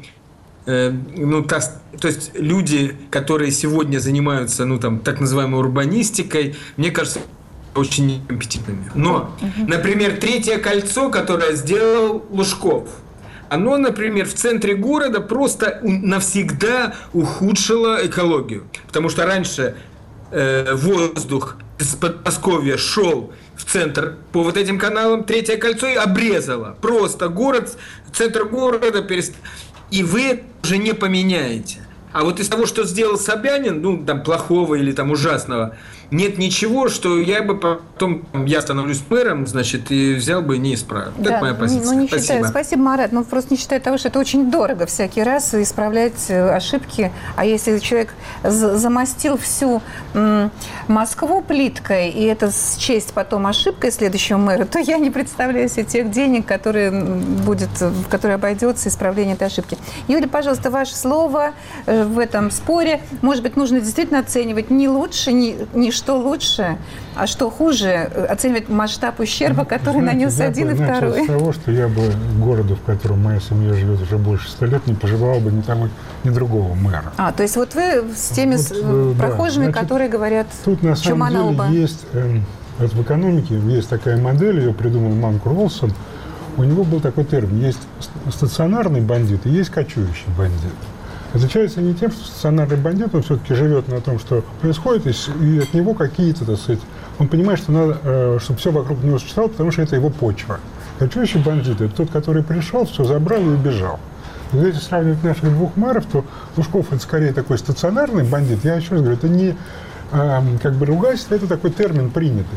ну, та, то есть люди, которые сегодня занимаются ну, там, так называемой урбанистикой, мне кажется, очень некомпетентными. Но, например, третье кольцо, которое сделал Лужков, оно, например, в центре города просто навсегда ухудшило экологию. Потому что раньше э, воздух из Подмосковья шел в центр по вот этим каналам, третье кольцо и обрезало. Просто город, центр города перест... И вы это уже не поменяете. А вот из того, что сделал Собянин, ну, там, плохого или там ужасного, нет ничего, что я бы потом, я становлюсь мэром, значит, и взял бы и не исправил. Да, это моя позиция. Ну, не Спасибо. Считаю. Спасибо, Марат. Ну, просто не считаю того, что это очень дорого всякий раз исправлять ошибки. А если человек замостил всю м, Москву плиткой, и это счесть потом ошибкой следующего мэра, то я не представляю себе тех денег, которые будет, в которые обойдется исправление этой ошибки. Юлия, пожалуйста, ваше слово в этом споре. Может быть, нужно действительно оценивать не лучше, не, не что лучше, а что хуже, оценивать масштаб ущерба, который Знаете, нанес один и второй. Я бы начал с того, что я бы городу, в котором моя семья живет уже больше ста лет, не пожелал бы ни того, ни другого мэра. А, то есть вот вы с теми вот, прохожими, да, значит, которые говорят тут на самом деле оба. есть, э, вот в экономике есть такая модель, ее придумал Манк Ролсон. У него был такой термин: есть стационарный бандит и есть кочующий бандит. Отличается не тем, что стационарный бандит, он все-таки живет на том, что происходит, и от него какие-то, так сказать, он понимает, что надо, чтобы все вокруг него существовало, потому что это его почва. Кочующий бандит – это тот, который пришел, все забрал и убежал. И если сравнивать наших двух мэров, то Лужков – это скорее такой стационарный бандит. Я еще раз говорю, это не как бы ругательство, это такой термин принятый.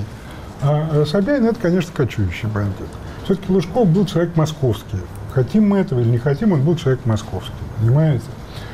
А Собянин – это, конечно, кочующий бандит. Все-таки Лужков был человек московский. Хотим мы этого или не хотим, он был человек московский. Понимаете?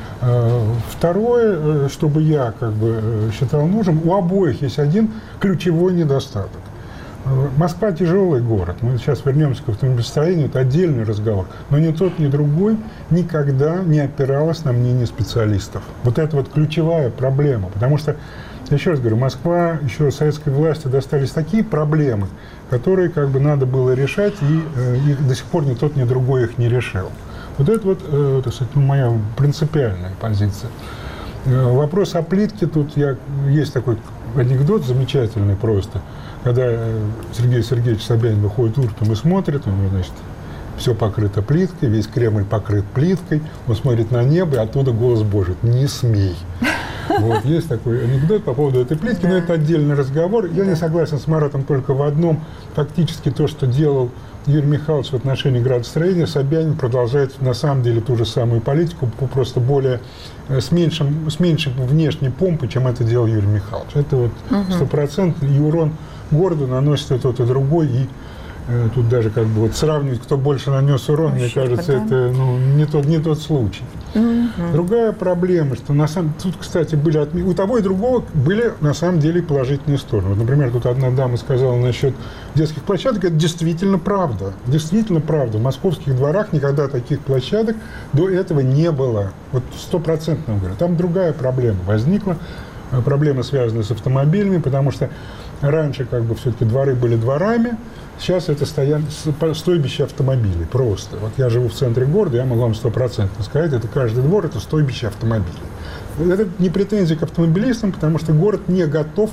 Второе, что бы я как бы считал нужным, у обоих есть один ключевой недостаток. Москва тяжелый город. Мы сейчас вернемся к автомобилестроению, это отдельный разговор. Но ни тот, ни другой никогда не опиралась на мнение специалистов. Вот это вот ключевая проблема. Потому что, еще раз говорю, Москва, еще советской власти достались такие проблемы, которые как бы надо было решать, и, и до сих пор ни тот, ни другой их не решил. Вот это вот, э, так сказать, ну, моя принципиальная позиция. Э, вопрос о плитке, тут я, есть такой анекдот замечательный просто, когда Сергей Сергеевич Собянин выходит утром и смотрит, у него, значит, все покрыто плиткой, весь Кремль покрыт плиткой, он смотрит на небо, и оттуда голос Божий: «Не смей». Вот, есть такой анекдот по поводу этой плитки, но это отдельный разговор. Я не согласен с Маратом только в одном. Фактически то, что делал Юрий Михайлович в отношении градостроения, Собянин продолжает на самом деле ту же самую политику, просто более, с меньшим, с меньшим внешней помпой, чем это делал Юрий Михайлович. Это вот стопроцентный, и урон городу наносит и тот, и другой, и э, тут даже как бы вот сравнивать, кто больше нанес урон, мне кажется, да? это ну, не, тот, не тот случай. Mm-hmm. Другая проблема, что на самом тут, кстати, были отме... у того и другого были на самом деле положительные стороны. Вот, например, тут одна дама сказала насчет детских площадок, это действительно правда. Действительно правда. В московских дворах никогда таких площадок до этого не было. Вот стопроцентно говорю. Там другая проблема возникла. Проблема, связанная с автомобилями, потому что раньше как бы все-таки дворы были дворами, сейчас это стоян... стойбище автомобилей просто. Вот я живу в центре города, я могу вам стопроцентно сказать, это каждый двор, это стойбище автомобилей. Это не претензия к автомобилистам, потому что город не готов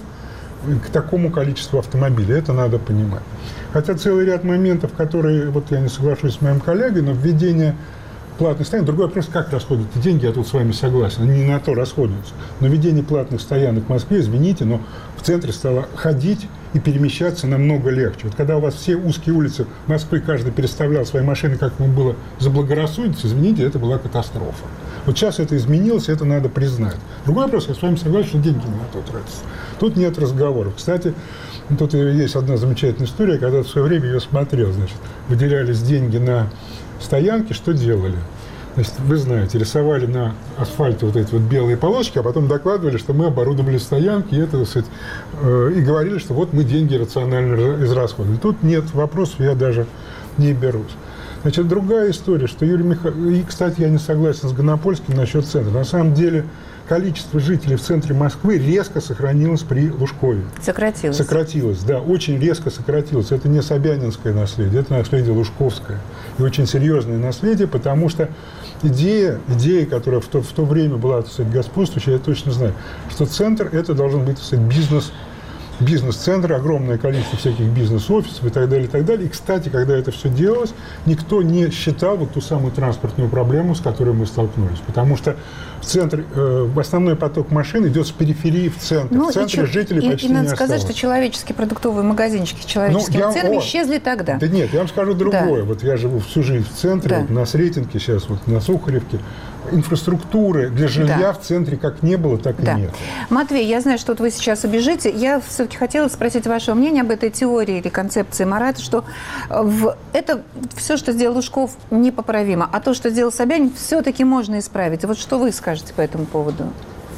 к такому количеству автомобилей, это надо понимать. Хотя целый ряд моментов, которые, вот я не соглашусь с моим коллегой, но введение платных стоянок, другой вопрос, как расходуются деньги, я тут с вами согласен, они не на то расходуются. Но введение платных стоянок в Москве, извините, но в центре стало ходить и перемещаться намного легче. Вот когда у вас все узкие улицы Москвы, каждый переставлял свои машины, как ему было заблагорассудится, извините, это была катастрофа. Вот сейчас это изменилось, это надо признать. Другой вопрос, я с вами согласен, что деньги не на то тратятся. Тут нет разговоров. Кстати, тут есть одна замечательная история, когда в свое время ее смотрел, значит, выделялись деньги на стоянки, что делали? Значит, вы знаете, рисовали на асфальте вот эти вот белые полосочки, а потом докладывали, что мы оборудовали стоянки, и, это, так сказать, э, и говорили, что вот мы деньги рационально израсходовали. Тут нет вопросов, я даже не берусь. Значит, другая история, что Юрий Михайлович... И, кстати, я не согласен с Гонопольским насчет центра. На самом деле, количество жителей в центре Москвы резко сохранилось при Лужкове. Сократилось. Сократилось, да, очень резко сократилось. Это не собянинское наследие, это наследие лужковское. И очень серьезное наследие, потому что идея, идея, которая в то, в то время была, так сказать, господствующая, я точно знаю, что центр – это должен быть, так сказать, бизнес, бизнес-центр, огромное количество всяких бизнес-офисов и так далее, и так далее. И, кстати, когда это все делалось, никто не считал вот ту самую транспортную проблему, с которой мы столкнулись. Потому что в центр, э, основной поток машин идет с периферии в центр. Ну, в центре и, жителей и, почти и, и надо не сказать, осталось. что человеческие продуктовые магазинчики с человеческими ну, ценами о, исчезли тогда. Да нет, я вам скажу другое. Да. Вот я живу всю жизнь в центре, да. вот на Сретенке сейчас, вот на Сухаревке. Инфраструктуры для жилья да. в центре как не было, так да. и нет. Матвей, я знаю, что вот вы сейчас убежите. Я все-таки хотела спросить вашего мнения об этой теории или концепции Марата, что в... это все, что сделал Лужков, непоправимо, а то, что сделал Собянин, все-таки можно исправить. Вот что вы скажете по этому поводу?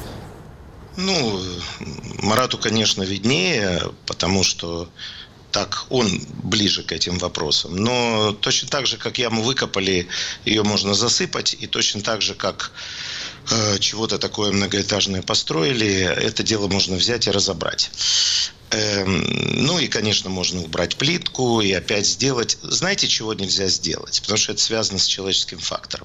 Ну, Марату, конечно, виднее, потому что так он ближе к этим вопросам. Но точно так же, как яму выкопали, ее можно засыпать. И точно так же, как э, чего-то такое многоэтажное построили, это дело можно взять и разобрать. Э, ну и, конечно, можно убрать плитку и опять сделать. Знаете, чего нельзя сделать? Потому что это связано с человеческим фактором.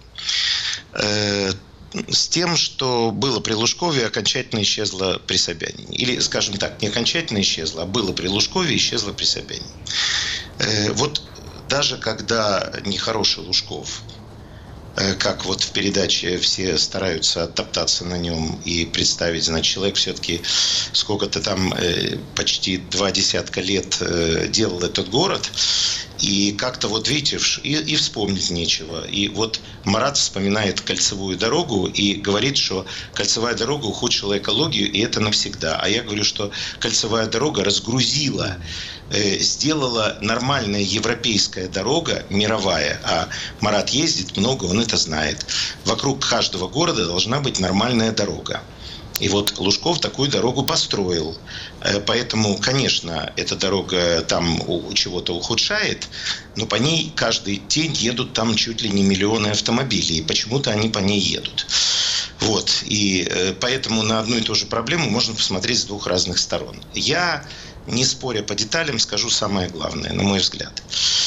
Э, с тем, что было при Лужкове, окончательно исчезло при Собянине. Или, скажем так, не окончательно исчезло, а было при Лужкове, исчезло при Собянине. Э, вот даже когда нехороший Лужков, э, как вот в передаче все стараются оттоптаться на нем и представить, значит, человек все-таки сколько-то там, э, почти два десятка лет э, делал этот город, и как-то вот, видите, и, и вспомнить нечего. И вот Марат вспоминает кольцевую дорогу и говорит, что кольцевая дорога ухудшила экологию, и это навсегда. А я говорю, что кольцевая дорога разгрузила, э, сделала нормальная европейская дорога, мировая, а Марат ездит много, он это знает. Вокруг каждого города должна быть нормальная дорога. И вот Лужков такую дорогу построил. Поэтому, конечно, эта дорога там чего-то ухудшает, но по ней каждый день едут там чуть ли не миллионы автомобилей. И почему-то они по ней едут. Вот. И поэтому на одну и ту же проблему можно посмотреть с двух разных сторон. Я, не споря по деталям, скажу самое главное, на мой взгляд.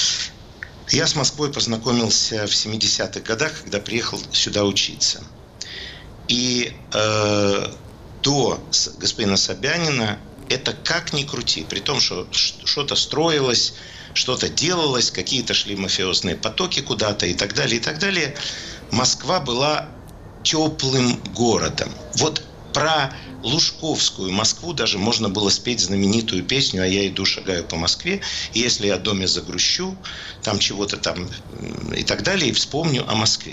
Я с Москвой познакомился в семидесятых годах, когда приехал сюда учиться. И э, до господина Собянина это как ни крути, при том, что что-то строилось, что-то делалось, какие-то шли мафиозные потоки куда-то и так далее, и так далее. Москва была теплым городом. Вот про Лужковскую Москву даже можно было спеть знаменитую песню «А я иду, шагаю по Москве, и если я о доме загрущу, там чего-то там и так далее, и вспомню о Москве».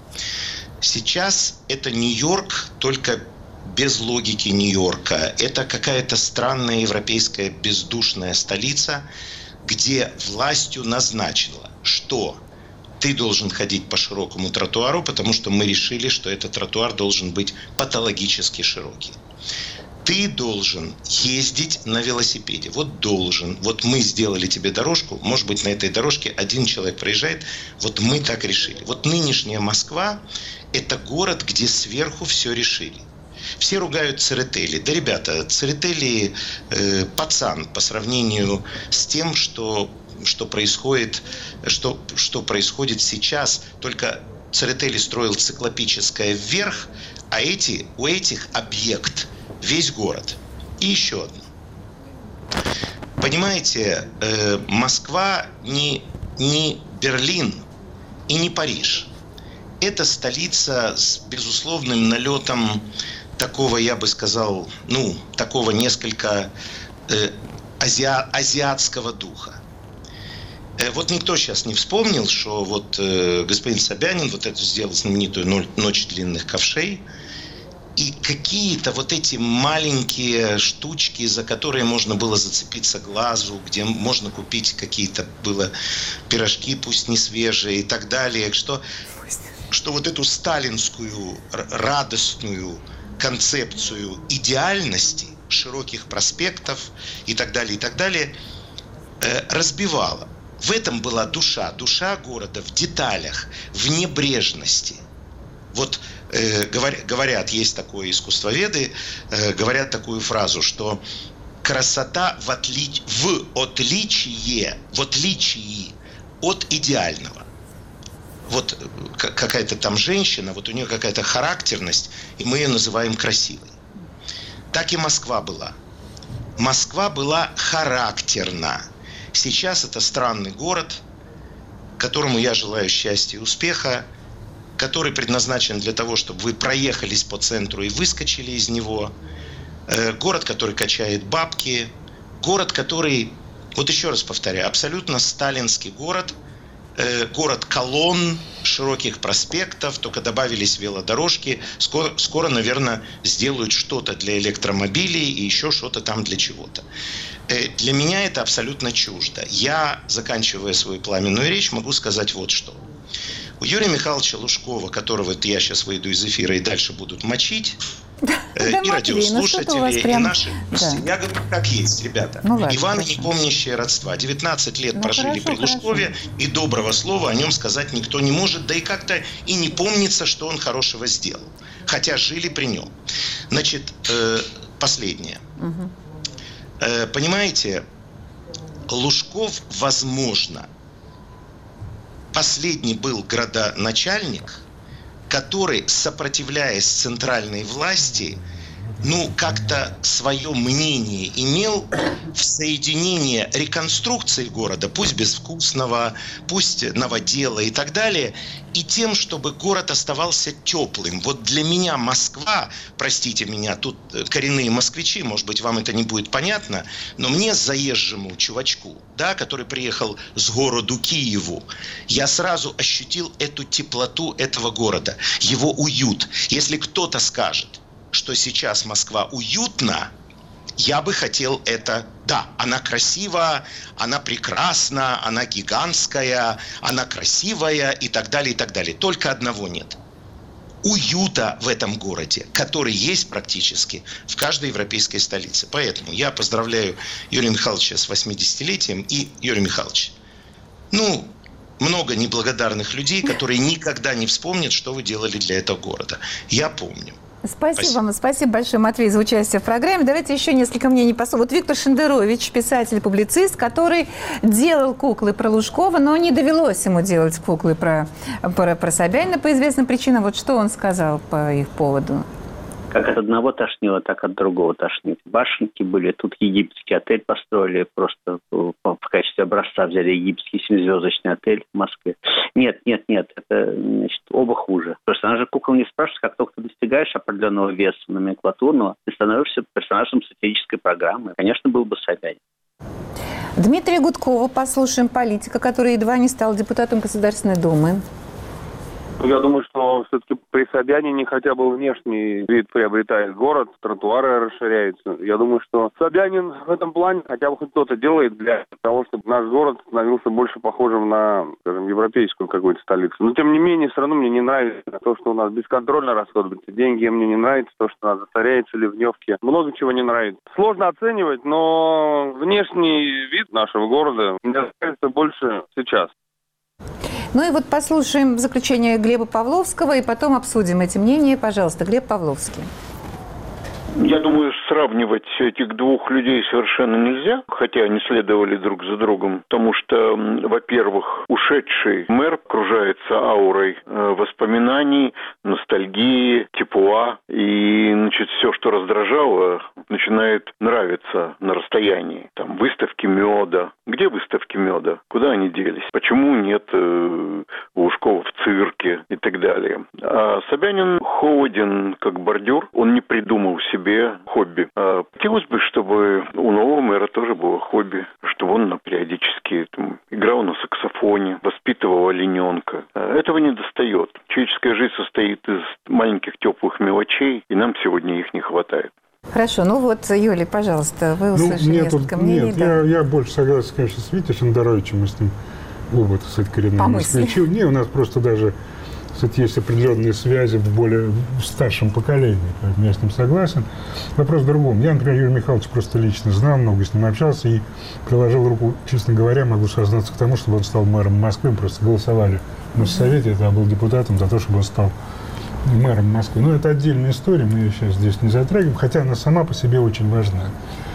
Сейчас это Нью-Йорк, только без логики Нью-Йорка. Это какая-то странная европейская бездушная столица, где властью назначила, что ты должен ходить по широкому тротуару, потому что мы решили, что этот тротуар должен быть патологически широкий. Ты должен ездить на велосипеде. Вот должен. Вот мы сделали тебе дорожку. Может быть, на этой дорожке один человек проезжает. Вот мы так решили. Вот нынешняя Москва – это город, где сверху все решили. Все ругают Церетели. Да, ребята, Церетели э, пацан по сравнению с тем, что, что, происходит, что, что происходит сейчас. Только Церетели строил циклопическое вверх, а эти, у этих объект весь город. И еще одно. Понимаете, э, Москва не, не Берлин и не Париж. Это столица с безусловным налетом такого, я бы сказал, ну, такого несколько э, азиа, азиатского духа. Э, вот никто сейчас не вспомнил, что вот э, господин Собянин вот эту сделал знаменитую «Ночь длинных ковшей». И какие-то вот эти маленькие штучки, за которые можно было зацепиться глазу, где можно купить какие-то было пирожки, пусть не свежие и так далее, что, что вот эту сталинскую радостную концепцию идеальности, широких проспектов и так далее, и так далее, э, разбивала. В этом была душа. Душа города в деталях, в небрежности. Вот э, говорят, говорят, есть такое искусствоведы, э, говорят такую фразу, что красота в, отли... в отличие, в отличии от идеального. Вот какая-то там женщина, вот у нее какая-то характерность, и мы ее называем красивой. Так и Москва была. Москва была характерна. Сейчас это странный город, которому я желаю счастья и успеха, который предназначен для того, чтобы вы проехались по центру и выскочили из него. Город, который качает бабки. Город, который, вот еще раз повторяю, абсолютно сталинский город. Город колонн, широких проспектов, только добавились велодорожки. Скоро, скоро, наверное, сделают что-то для электромобилей и еще что-то там для чего-то. Для меня это абсолютно чуждо. Я, заканчивая свою пламенную речь, могу сказать вот что. У Юрия Михайловича Лужкова, которого я сейчас выйду из эфира и дальше будут мочить, э, и радиослушатели, и наши... Да. Я говорю, как есть, ребята. Ну, ладно, Иван хорошо. Непомнящее родства. девятнадцать лет ну, прожили хорошо, при Лужкове, хорошо. И доброго слова о нем сказать никто не может, да и как-то и не помнится, что он хорошего сделал. Хотя жили при нем. Значит, э, последнее. Угу. Э, понимаете, Лужков, возможно, последний был градоначальник, который, сопротивляясь центральной власти, ну, как-то свое мнение имел в соединении реконструкции города, пусть безвкусного, пусть новодела и так далее, и тем, чтобы город оставался теплым. Вот для меня Москва, простите меня, тут коренные москвичи, может быть, вам это не будет понятно, но мне, заезжему чувачку, да, который приехал с городу Киеву, я сразу ощутил эту теплоту этого города, его уют. Если кто-то скажет, что сейчас Москва уютна, я бы хотел это... Да, она красива, она прекрасна, она гигантская, она красивая и так далее, и так далее. Только одного нет. Уюта в этом городе, который есть практически в каждой европейской столице. Поэтому я поздравляю Юрия Михайловича с восьмидесятилетием. И, Юрий Михайлович, ну, много неблагодарных людей, которые никогда не вспомнят, что вы делали для этого города. Я помню. Спасибо, спасибо вам. Спасибо большое, Матвей, за участие в программе. Давайте еще несколько мнений послушаем. Вот Виктор Шендерович, писатель-публицист, который делал куклы про Лужкова, но не довелось ему делать куклы про, про, про Собянина по известным причинам. Вот что он сказал по их поводу? Как от одного тошнило, так от другого тошнит. Башенки были, тут египетский отель построили, просто в качестве образца взяли египетский семизвездочный отель в Москве. Нет, нет, нет, это, значит, оба хуже. Персонажи кукол не спрашивают, как только ты достигаешь определенного веса номенклатурного, ты становишься персонажем сатирической программы. Конечно, был бы Собянин. Дмитрия Гудкова послушаем, политика, который едва не стал депутатом Государственной Думы. Я думаю, что все-таки при Собянине хотя бы внешний вид приобретает город, тротуары расширяются. Я думаю, что Собянин в этом плане хотя бы хоть что-то делает для того, чтобы наш город становился больше похожим на, скажем, европейскую какую-то столицу. Но, тем не менее, все равно мне не нравится то, что у нас бесконтрольно расходуются деньги. Мне не нравится то, что у нас засоряются ливневки. Много чего не нравится. Сложно оценивать, но внешний вид нашего города мне нравится больше сейчас. Ну и вот послушаем заключение Глеба Павловского и потом обсудим эти мнения. Пожалуйста, Глеб Павловский. Я думаю, сравнивать этих двух людей совершенно нельзя, хотя они следовали друг за другом, потому что, во-первых, ушедший мэр окружается аурой воспоминаний, ностальгии, тепла, и, значит, все, что раздражало, начинает нравиться на расстоянии. Там выставки меда. Где выставки меда? Куда они делись? Почему нет э, Лужкова в цирке и так далее? А Собянин холоден, как бордюр, он не придумал себе хобби. А хотелось бы, чтобы у нового мэра тоже было хобби, чтобы он периодически там, играл на саксофоне, воспитывал олененка. А этого не достает. Человеческая жизнь состоит из маленьких теплых мелочей, и нам сегодня их не хватает. Хорошо, ну вот, Юлий, пожалуйста, вы услышали ну, нет, несколько тут, мнений. Нет, да. я, я больше согласен, конечно, с Витей Шендеровичем, мы с ним оба, так сказать, коренные москвичи. Не, у нас просто даже, кстати, есть определенные связи в более в старшем поколении, поэтому я с ним согласен. Вопрос в другом. Я, например, Юрия Михайловича просто лично знал, много с ним общался и приложил руку, честно говоря, могу сознаться к тому, чтобы он стал мэром Москвы. Мы просто голосовали в Моссовете, я был депутатом за то, чтобы он стал мэром Москвы. Но это отдельная история, мы ее сейчас здесь не затрагиваем, хотя она сама по себе очень важна.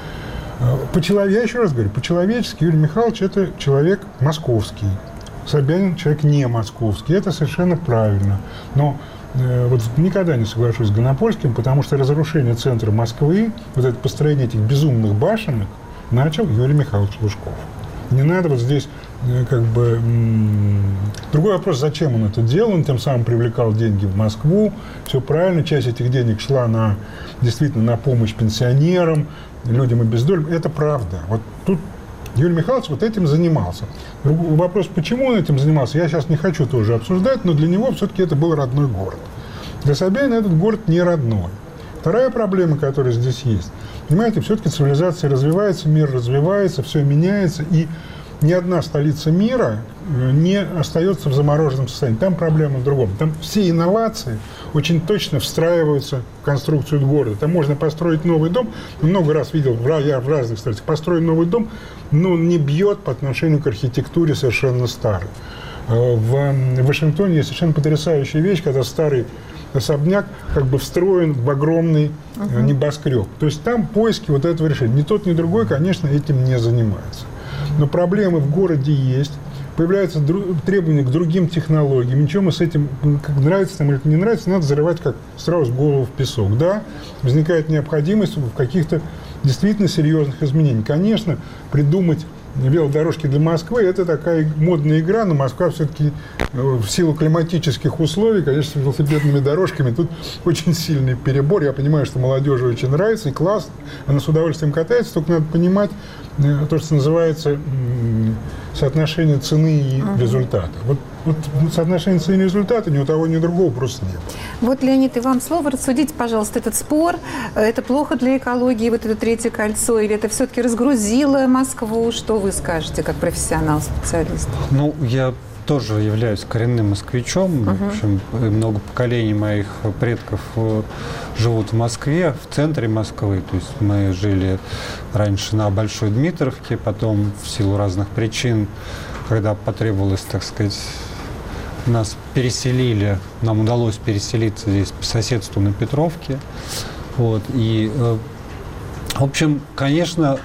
По челов... Я еще раз говорю, по-человечески Юрий Михайлович – это человек московский. Собянин – человек не московский. Это совершенно правильно. Но э, вот никогда не соглашусь с Гонопольским, потому что разрушение центра Москвы, вот это построение этих безумных башенок, начал Юрий Михайлович Лужков. Не надо вот здесь э, как бы... М- Другой вопрос, зачем он это делал. Он тем самым привлекал деньги в Москву. Все правильно. Часть этих денег шла на, действительно на помощь пенсионерам, людям и бездольным. Это правда. Вот тут Юрий Михайлович вот этим занимался. Вопрос, почему он этим занимался, я сейчас не хочу тоже обсуждать, но для него все-таки это был родной город. Для Собянина этот город не родной. Вторая проблема, которая здесь есть. Понимаете, все-таки цивилизация развивается, мир развивается, все меняется, и ни одна столица мира не остается в замороженном состоянии. Там проблема в другом. Там все инновации очень точно встраиваются в конструкцию города. Там можно построить новый дом. Много раз видел, я в разных столицах, построить новый дом, но не бьет по отношению к архитектуре совершенно старой. В Вашингтоне есть совершенно потрясающая вещь, когда старый особняк как бы встроен в огромный uh-huh. небоскреб. То есть там поиски вот этого решения. Ни тот, ни другой, конечно, этим не занимается. Но проблемы в городе есть. Появляются дру- требования к другим технологиям. Ничего мы с этим, как нравится нам или не нравится, надо зарывать как сразу голову в песок. Да, возникает необходимость в каких-то действительно серьезных изменениях. Конечно, придумать велодорожки для Москвы – это такая модная игра, но Москва все-таки в силу климатических условий, конечно, с велосипедными дорожками тут очень сильный перебор. Я понимаю, что молодежи очень нравится и классно, она с удовольствием катается, только надо понимать то, что называется соотношение цены и uh-huh. результата. Вот, вот соотношение цены и результата ни у того, ни у другого просто нет. Вот, Леонид, и вам слово. Рассудите, пожалуйста, этот спор. Это плохо для экологии, вот это третье кольцо, или это все-таки разгрузило Москву? Что вы скажете, как профессионал, специалист? Ну, я тоже являюсь коренным москвичом. Uh-huh. В общем, много поколений моих предков живут в Москве, в центре Москвы. То есть мы жили раньше на Большой Дмитровке, потом в силу разных причин, когда потребовалось, так сказать, нас переселили, нам удалось переселиться здесь по соседству на Петровке. Вот. И, в общем, конечно,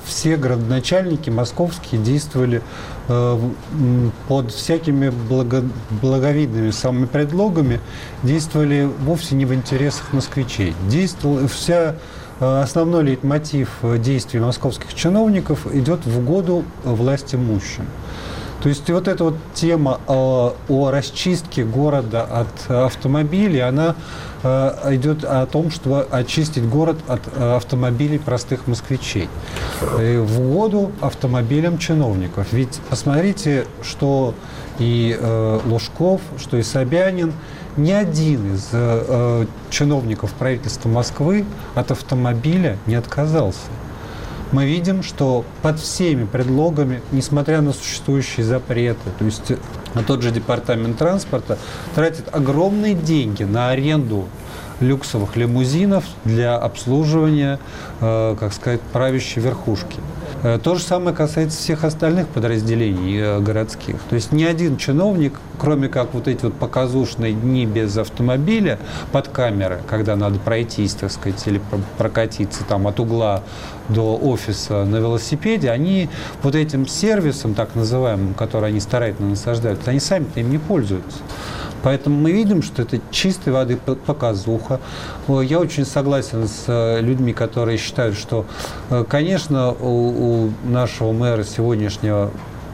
все градоначальники московские действовали э, под всякими благо, благовидными самыми предлогами, действовали вовсе не в интересах москвичей. Действовал, вся основной лейтмотив действий московских чиновников идет в угоду власть имущим. То есть вот эта вот тема о, о расчистке города от автомобилей, она э, идет о том, чтобы очистить город от э, автомобилей простых москвичей. И в угоду автомобилям чиновников. Ведь посмотрите, что и э, Лужков, что и Собянин, ни один из э, чиновников правительства Москвы от автомобиля не отказался. Мы видим, что под всеми предлогами, несмотря на существующие запреты, то есть тот же департамент транспорта тратит огромные деньги на аренду люксовых лимузинов для обслуживания, э, как сказать, правящей верхушки. Э, то же самое касается всех остальных подразделений э, городских. То есть ни один чиновник, кроме как вот эти вот показушные дни без автомобиля под камеры, когда надо пройтись, так сказать, или прокатиться там от угла до офиса на велосипеде, они вот этим сервисом, так называемым, который они старательно насаждают, они сами-то им не пользуются. Поэтому мы видим, что это чистой воды показуха. Я очень согласен с людьми, которые считают, что, конечно, у, у нашего мэра сегодняшнего,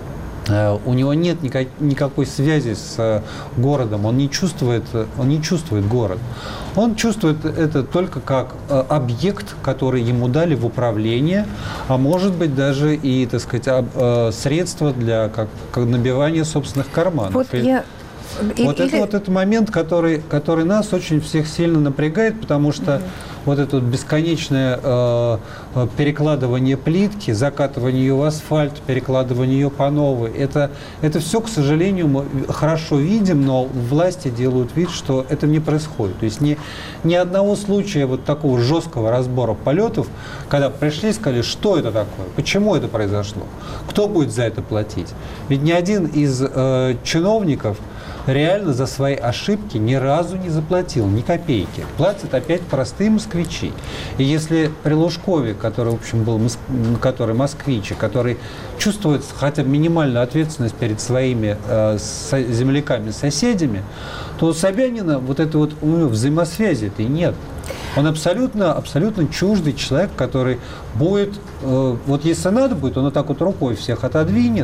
у него нет никак, никакой связи с городом, он не чувствует, он не чувствует город. Он чувствует это только как объект, который ему дали в управление, а может быть даже и, так сказать, средства для как, как набивания собственных карманов. Вот я... И, вот, или... это, вот это момент, который, который нас очень всех сильно напрягает, потому что угу. вот это вот бесконечное э, перекладывание плитки, закатывание ее в асфальт, перекладывание ее по новой, это, это все, к сожалению, мы хорошо видим, но власти делают вид, что это не происходит. То есть ни, ни одного случая вот такого жесткого разбора полетов, когда пришли и сказали, что это такое, почему это произошло, кто будет за это платить. Ведь ни один из э, чиновников реально за свои ошибки ни разу не заплатил, ни копейки. Платят опять простые москвичи. И если при Лужкове, который, в общем, был который москвич, который чувствует хотя бы минимальную ответственность перед своими э, со, земляками, соседями, то у Собянина вот этой вот у него взаимосвязи-то и нет. Он абсолютно, абсолютно чуждый человек, который будет, э, вот если надо будет, он вот так вот рукой всех отодвинет.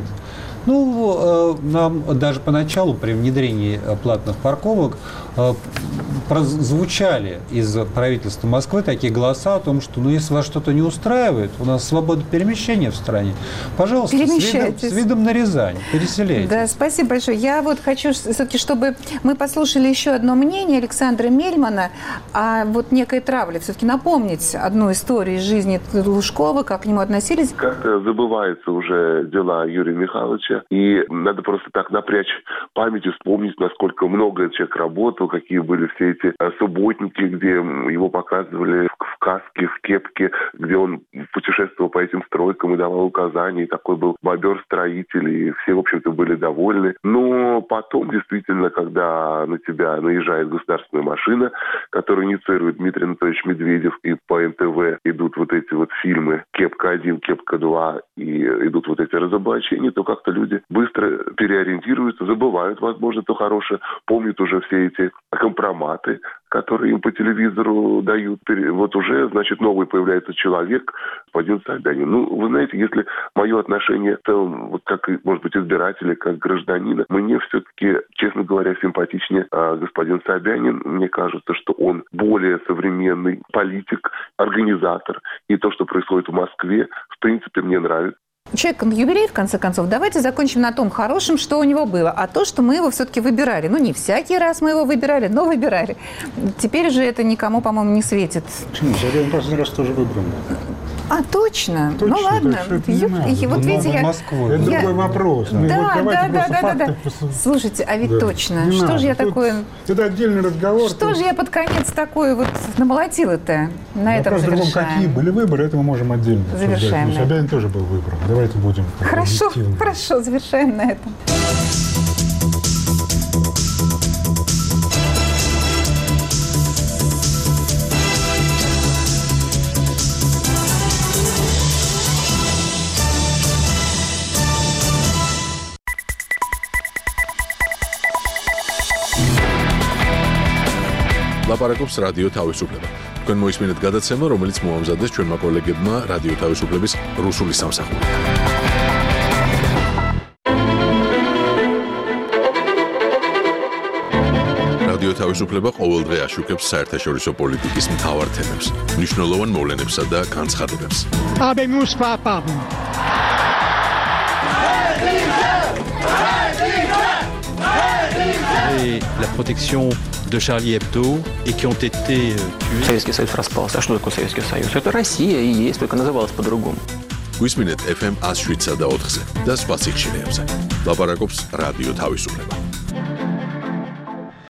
Ну, э, нам даже поначалу при внедрении платных парковок э, прозвучали из правительства Москвы такие голоса о том, что ну, если вас что-то не устраивает, у нас свобода перемещения в стране, пожалуйста, с видом, с видом на Рязань, переселяйтесь. Да, спасибо большое. Я вот хочу все-таки, чтобы мы послушали еще одно мнение Александра Мельмана о вот некой травле. Все-таки напомнить одну историю из жизни Лужкова, как к нему относились. Как-то забываются уже дела Юрия Михайловича. И надо просто так напрячь память и вспомнить, насколько много человек работал, какие были все эти субботники, где его показывали в каске, в кепке, где он путешествовал по этим стройкам и давал указания. И такой был бобер-строитель, и все, в общем-то, были довольны. Но потом, действительно, когда на тебя наезжает государственная машина, которую инициирует Дмитрий Анатольевич Медведев, и по эн тэ вэ идут вот эти вот фильмы «Кепка один», «Кепка два», и идут вот эти разоблачения, то как-то люди быстро переориентируются, забывают, возможно, то хорошее, помнят уже все эти компроматы, которые им по телевизору дают. Вот уже, значит, новый появляется человек, господин Собянин. Ну, вы знаете, если мое отношение в целом, вот как, может быть, избирателя, как гражданина, мне все-таки, честно говоря, симпатичнее а, господин Собянин. Мне кажется, что он более современный политик, организатор. И то, что происходит в Москве, в принципе, мне нравится. Человек на юбилей, в конце концов, давайте закончим на том хорошем, что у него было. А то, что мы его все-таки выбирали. Ну, не всякий раз мы его выбирали, но выбирали. Теперь же это никому, по-моему, не светит. Почему? Собянин последний раз тоже выбран. А, точно? точно ну, ладно. Ю... Вот видите, я... Это я... другой вопрос. Да, ну, да, вот да, да, да, да. Просто... Слушайте, а ведь да. точно. Не что надо. же я Тут такое... Это отдельный разговор. Что же я под конец такой вот намолотила-то? На этом завершаем. Вопрос в другом, какие были выборы, это мы можем отдельно завершаем. Да. Собянин тоже был выбран. Давайте будем... Хорошо, хорошо, завершаем на этом. ლაპარაკობს რადიო თავისუფლება. თქვენ მოისმინეთ გადაცემა, რომელიც მოამზადეს ჩვენმა კოლეგებმა რადიო თავისუფლების რუსული სამსახურით. რადიო თავისუფლება ყოველდღე აშუქებს საერთაშორისო პოლიტიკის მთავარ თემებს, მნიშვნელოვან მოვლენებსა და განცხადებებს. Habemus papam. Et la protection de Charlie Hebdo et qui ont été tués. Советский Союз распался. А что такое Советский Союз? Это Россия и есть, только называлась по-другому. გვისმინეთ ეფ ემ one oh seven და ოთხზე და სხვა სიხშირეებზე. ლაპარაკობს რადიო თავისუფლება.